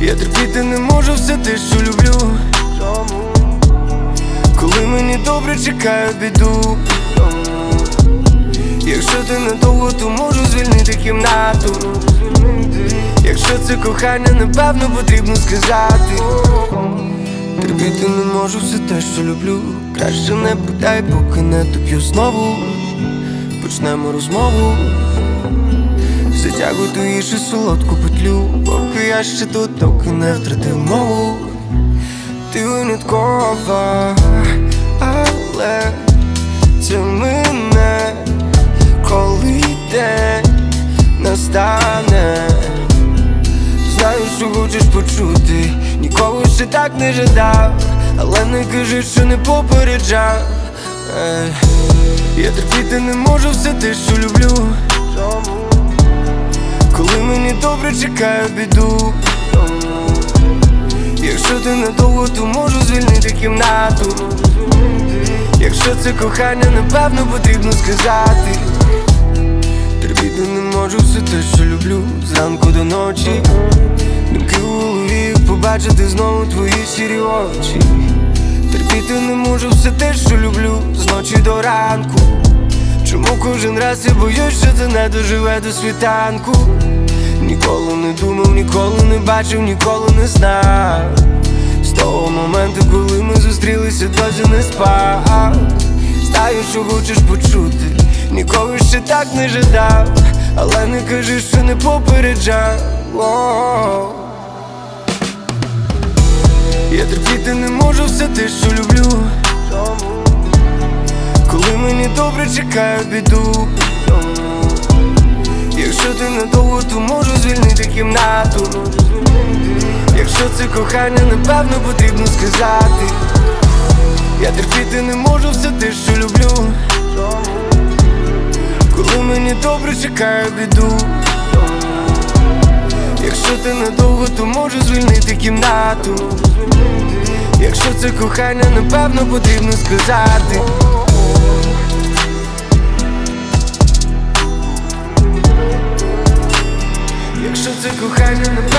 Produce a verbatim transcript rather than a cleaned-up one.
Я терпіти не можу все те, що люблю. Коли мені добре, чекаю біду. Якщо ти недовго, то можу звільнити кімнату. Якщо це кохання, напевно потрібно сказати. Терпіти не можу все те, що люблю. Краще не питай, поки не доп'ю знову. Почнемо розмову. Затягуй ту іншу солодку петлю, поки я ще тут, доки не втратив мову. Ти виняткова, але це мене, коли день настане. Знаю, що хочеш почути, ніколи ще так не жадав, але не кажи, що не попереджав. Ей, я терпіти не можу все те, що люблю. Коли мені добре, чекаю біду. Якщо ти недовго, то можу звільнити кімнату. Якщо це кохання, напевно потрібно сказати. Терпіти не можу все те, що люблю. Зранку до ночі думки у голові, побачити знову твої сірі очі. Терпіти не можу все те, що люблю, з ночі до ранку. Чому кожен раз я боюсь, що це не доживе до світанку? Ніколи не думав, ніколи не бачив, ніколи не знав. З того моменту, коли ми зустрілися, досі не спав. Знаю, що хочеш почути, ніколи ще так не жадав, але не кажи, що не попереджав. О-о-о. Я терпіти не можу все те, що люблю. Коли мені добре, чекаю біду. Якщо ти недовго, то можу звільнити кімнату. Якщо це кохання, напевно потрібно сказати. Я терпіти не можу все те, що люблю. Коли мені добре, чекаю біду. Якщо ти недовго, то можу звільнити кімнату. Якщо це кохання, напевно потрібно сказати. Якщо це кохання, напевно